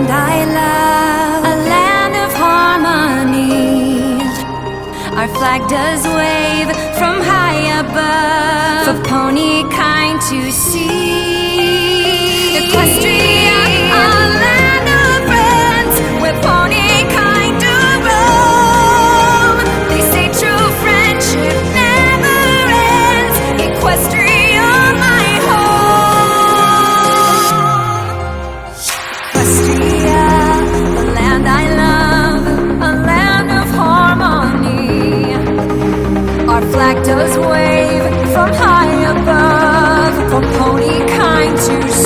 land I love, a land of harmony. Our flag does wave from high above for pony kind to see. Equestria, a land of friends, where pony kind do roam. They say true friendship never ends. Equestria, my home. Equestria, the land I love, a land of harmony. Our flag does wave from high above for pony kind to